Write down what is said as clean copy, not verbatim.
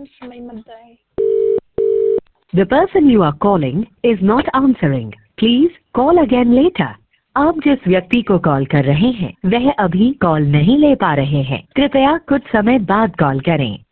समय मत जाए। The person you are calling is not answering. Please call again later. आप जिस व्यक्ति को कॉल कर रहे हैं वह अभी कॉल नहीं ले पा रहे हैं। कृपया कुछ समय बाद कॉल करें।